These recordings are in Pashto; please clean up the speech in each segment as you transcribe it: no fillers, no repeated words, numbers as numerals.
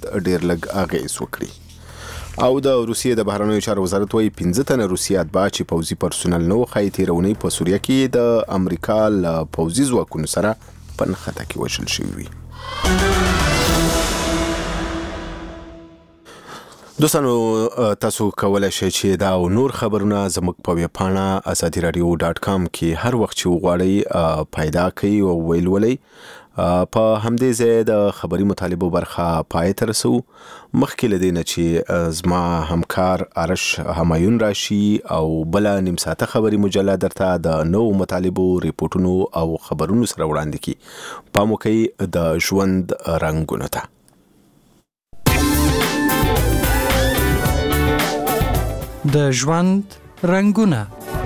ډیر لږ اغیز وکړي. او د روسیې د بهرنیو چارو وزارت وايي 15 تنه روسي اتباع چې پوځي پرسونل نو خای تیرونی په سوریه کې د امریکا له پوځي ځواکونو سره په نښته کې وژل شوي وي. دوستانو تاسو کولای شئ چې دا او نور خبرونه زموږ په ویبپاڼه azadiradio.com کې هر وخت چې وغواړئ پیدا کړئ او ولولئ. په همدې ځای د خبري مطالبو برخه پای ته رسو. مخکې له دې نه چې زما همکار آرش همایون راشي او بل نیم ساعته خبري مجله درته د نو مطالبو ریپورتونو او خبرونو سره وړاندې کی. پام وکړئ د ژوند رنگونو ته. د ژوند رنگونه.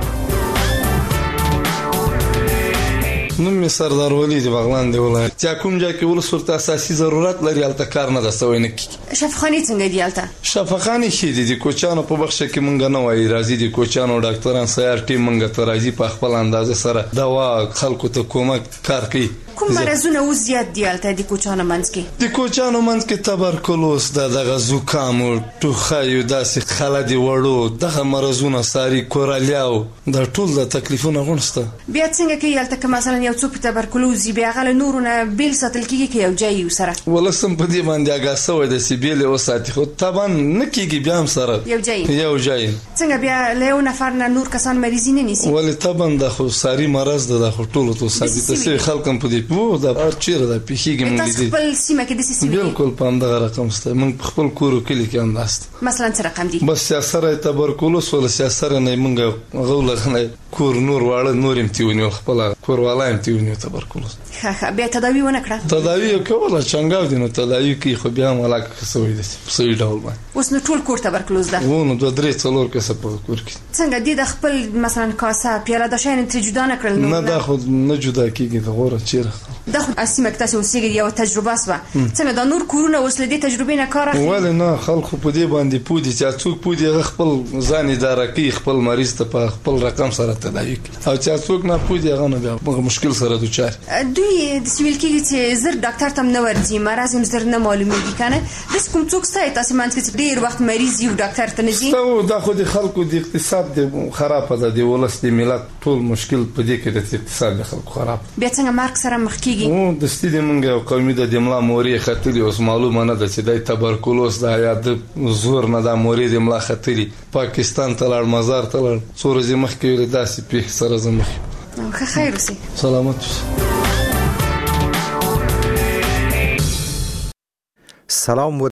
نوم می سردار ولی دی بغلان دی ولایت. چا کوم ځای کې ولسورت اساسي ضرورت لري الته کار نه دسوي نه کی. شفاخانه څنګه دی الته؟ شفاخانه شي دي کوچانو په بخښه کې مونږ نه وای راځي دي کوچانو ډاکټران سیار ټیم مونږ ته راځي په خپل اندازه سره دوا خلکو ته کومک کار کوي. کوم مرزونه او زیات دی الته د کوچانو منځ کې؟ د کوچانو منځ کې تبرکلوز دغه زکام او ټوخه یو داسې خلدي وړو دغه مرزونه ساري کورالیاو د ټول د تکلیفونه غونسته. بیا څنګه کې الته که مثلا یو څوک تبرکلوز بیا غل نورونه بیل ساتل کیږي کې یو ځای سره ولسم په دې باندې هغه سوې د سیبیل او ساتي خو طبعا نه کیږي بیا هم سره یو ځای څنګه بیا له یو نفر نه نور کسان مریضی نه نیسي ولې طبعا د خو ساري مرز د ټولو ته ثابته سي خلکم په دې وو دا چیرې دا پیخیږي مونږ دي خپل سیمه کې د سیمه بالکل په همدغه رقم ست مونږ خپل کورو کلی کې انداست مثلا څه رقم دي بس سیاسره تبرکلوز ولا سیاسره نه مونږ غولغه کور نور واړه نور امتیونی خپل کور والا امتیونی تبرکلوز بیا تداوی ونه کړه تداوی کوله څنګه دي نو تداوی کې خو بیا ملاک سوې دي سوي ډول باندې اوس نو ټول کور تبرکلوز ده ونه 2 3 4 کسه په کور کې څنګه دي د خپل مثلا کاسه پیاله د شین ته جدا نه کړل نه دا خو نه جدا کیږي د غوړه چیرې دا خو اسمه کتاسه اوسېږي یو تجربه سوه څنګه د نور کورونه اوس له دې تجربې نه کار اخلي ولې نه خلکو په دې باندې پودي چې څوک پودي خپل ځان اداره کوي خپل مریض ته په خپل رقم سره تداوی کوي او چې څوک نه پودي هغه نه بیا مشکل سره دوچار دوی د سیویل کې چې زر ډاکټر تم نه ورځي مرز هم زر نه معلومیږي کنه د کوم څوک ستای تاسو مانځ کې ډیر وخت مریض یو ډاکټر ته نه ځي نو دا خو د خلکو د اقتصاد د خراب ده د ولس د ملت ټول مشکل په دې کې د اقتصاد د خلکو خراب بیا څنګه مارک سره مخ کیږي د ستې مونږ قومي د ملا موري خطري اوس معلومه نه ده چې د تبرکلوز د یا د زور نه د موري د ملا خطري پاکستان ته لړ مزار ته لړ سورې مخ کې داسې په سره زمخ خیر اوسې سلامت سلام